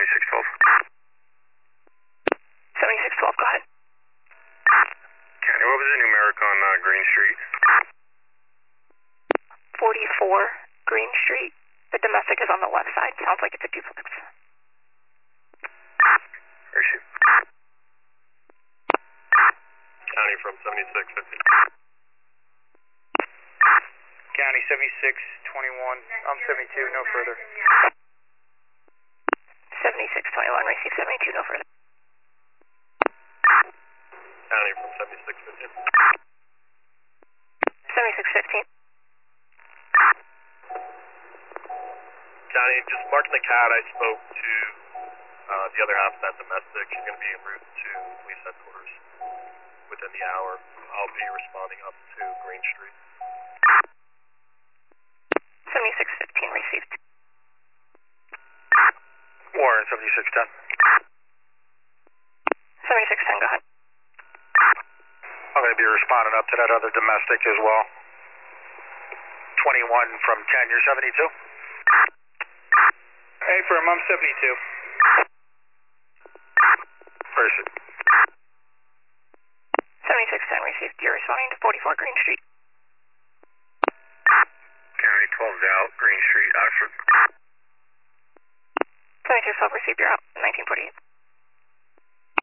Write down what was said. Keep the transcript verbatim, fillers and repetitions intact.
seventy-six twelve. seventy-six twelve, go ahead. County, what was the numeric on uh, Green Street? forty-four Green Street. The domestic is on the left side. Sounds like it's a duplex. Receive. County from seventy-six fifty. County seventy-six twenty-one. I'm seventy-two, no further. seventy-six twenty-one, receive seventy-two, no further. County from seventy-six fifty. seventy-six fifteen. County, just marking the cat, I spoke to uh, the other half of that domestic. She's going to be en route to police headquarters within the hour. I'll be responding up to Green Street. seventy-six fifteen, received. Warren, seventy-six ten. seventy-six ten, go ahead. I'm going to be responding up to that other domestic as well. twenty-one from ten, you're seventy-two? Hey, firm, I'm seventy-two. Where is it? seventy-six ten, received. You're responding to forty-four Green Street.